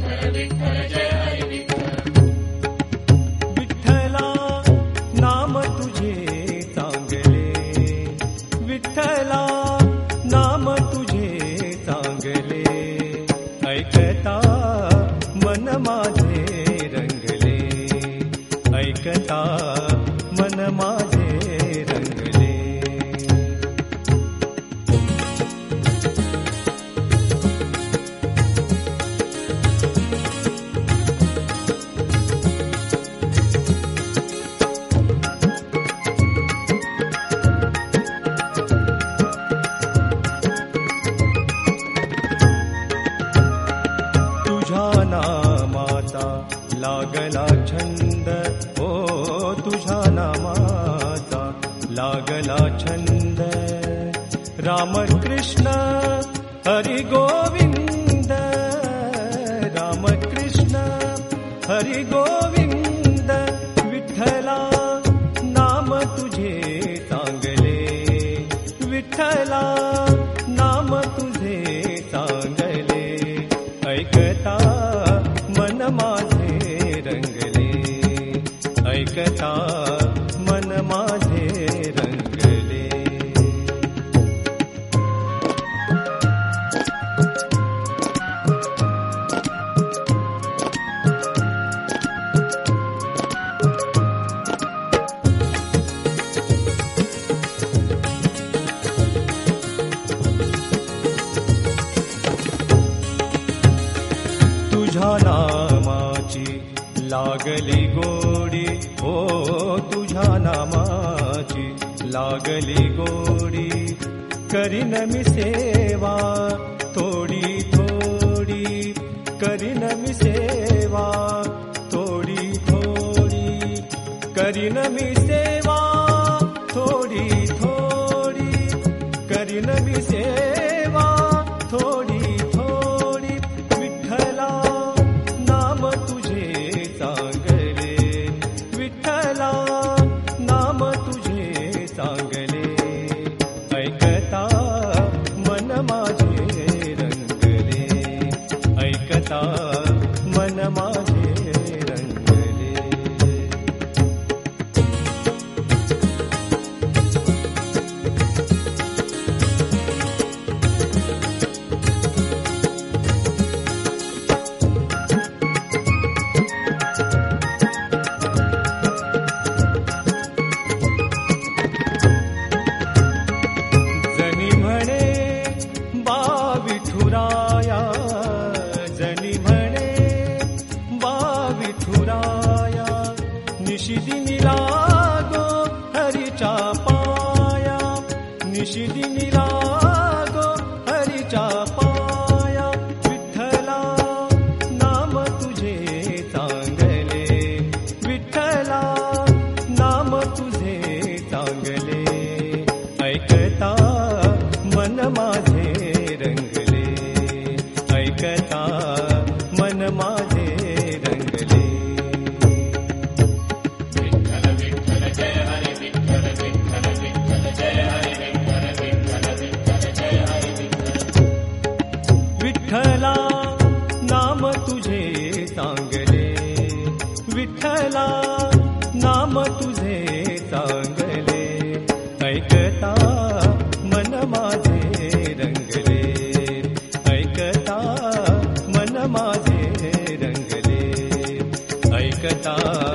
विठ्ठला नाम तुझे चांगले, विठ्ठला नाम तुझे चांगले, ऐकता मन माझे रंगले, ऐकता मन माझे रंगले. तुझ्या नामाचा लागला छंद, ओ तुझ्या नामाचा लागला छंद, रामकृष्ण हरी गोविंद, रामकृष्ण हरी गोविंद. विठ्ठला नाम तुझे चांगले, विठ्ठला नाम तुझे चांगले, ऐकता मन माझे रंगले, ऐकता मन माझे रंगले. तुझ्या नामाची लागली गोडी, ओ तुझ्या नामाची लागली गोडी, करीन मी सेवा थोडी थोडी, करीन मी सेवा थोडी थोडी, करीन मी सेवा थोडी थोडी, करीन मी सेवा थोडी थोडी. विठ्ठला नाम तुझे चांगले, विठ्ठला नाम तुझे चांगले, ऐकता मन माझे रंगले, ऐकता मन माझे रंगले. जनी म्हणे बा विठुराया, जनी म्हणे बा विठुराया, निशिदिनी लागो हरीच्या पाया, निशिदिनी लागो हरीच्या पाया. विठ्ठला नाम तुझे चांगले, विठ्ठला नाम तुझे चांगले, ऐकता मन माझे रंगले, ऐकता मन माझे रंगले. विठ्ठल विठ्ठल जय हरी विठ्ठल, विठ्ठल विठ्ठल जय हरी विठ्ठल, विठ्ठल विठ्ठल जय हरी विठ्ठल. विठ्ठला नाम तुझे चांगले, विठ्ठला नाम तुझे चांगले, ऐकता मन माझे रंगले, ऐकता मन माझे रंगले, ऐकता